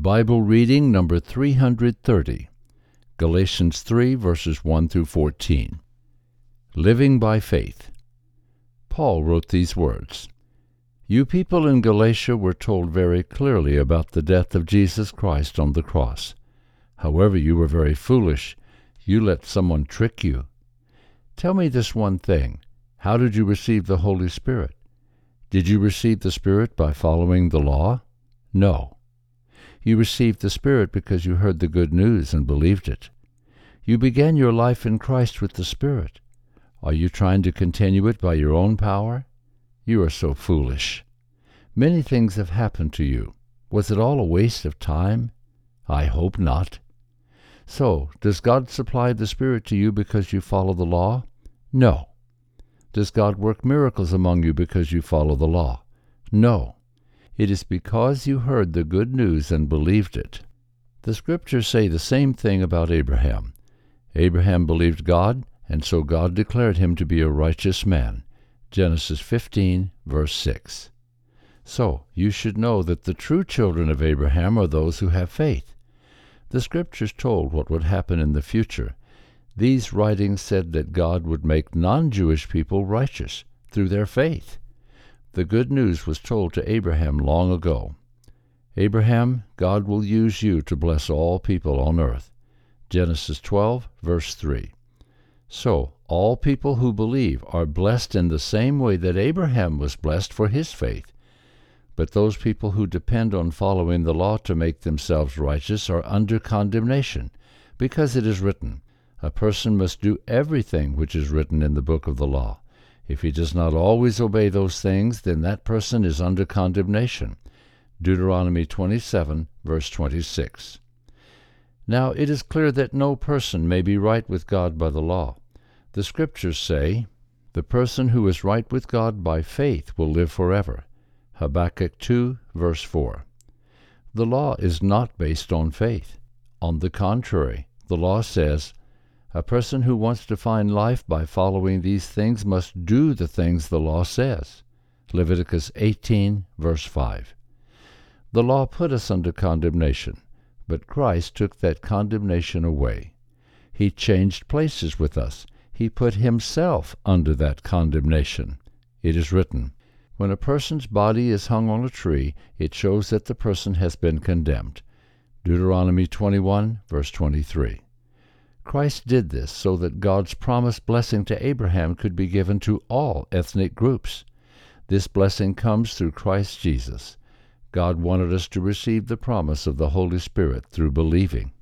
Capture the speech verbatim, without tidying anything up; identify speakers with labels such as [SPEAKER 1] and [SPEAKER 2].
[SPEAKER 1] Bible reading number three hundred thirty, Galatians three, verses one through fourteen. Living by faith. Paul wrote these words, "You people in Galatia were told very clearly about the death of Jesus Christ on the cross. However, you were very foolish. You let someone trick you. Tell me this one thing. How did you receive the Holy Spirit? Did you receive the Spirit by following the law? No. You received the Spirit because you heard the good news and believed it. You began your life in Christ with the Spirit. Are you trying to continue it by your own power? You are so foolish. Many things have happened to you. Was it all a waste of time? I hope not. So, does God supply the Spirit to you because you follow the law? No. Does God work miracles among you because you follow the law? No. It is because you heard the good news and believed it. The Scriptures say the same thing about Abraham. Abraham believed God, and so God declared him to be a righteous man. Genesis fifteen, verse six. So, you should know that the true children of Abraham are those who have faith. The Scriptures told what would happen in the future. These writings said that God would make non-Jewish people righteous through their faith. The good news was told to Abraham long ago. Abraham, God will use you to bless all people on earth. Genesis twelve, verse three. So, all people who believe are blessed in the same way that Abraham was blessed for his faith. But those people who depend on following the law to make themselves righteous are under condemnation, because it is written, "A person must do everything which is written in the book of the law." If he does not always obey those things, then that person is under condemnation. Deuteronomy twenty-seven, verse twenty-six. Now it is clear that no person may be right with God by the law. The Scriptures say, "The person who is right with God by faith will live forever." Habakkuk two, verse four. The law is not based on faith. On the contrary, the law says, "A person who wants to find life by following these things must do the things the law says." Leviticus eighteen, verse five. The law put us under condemnation, but Christ took that condemnation away. He changed places with us. He put himself under that condemnation. It is written, "When a person's body is hung on a tree, it shows that the person has been condemned." Deuteronomy twenty-one, verse twenty-three. Christ did this so that God's promised blessing to Abraham could be given to all ethnic groups. This blessing comes through Christ Jesus. God wanted us to receive the promise of the Holy Spirit through believing.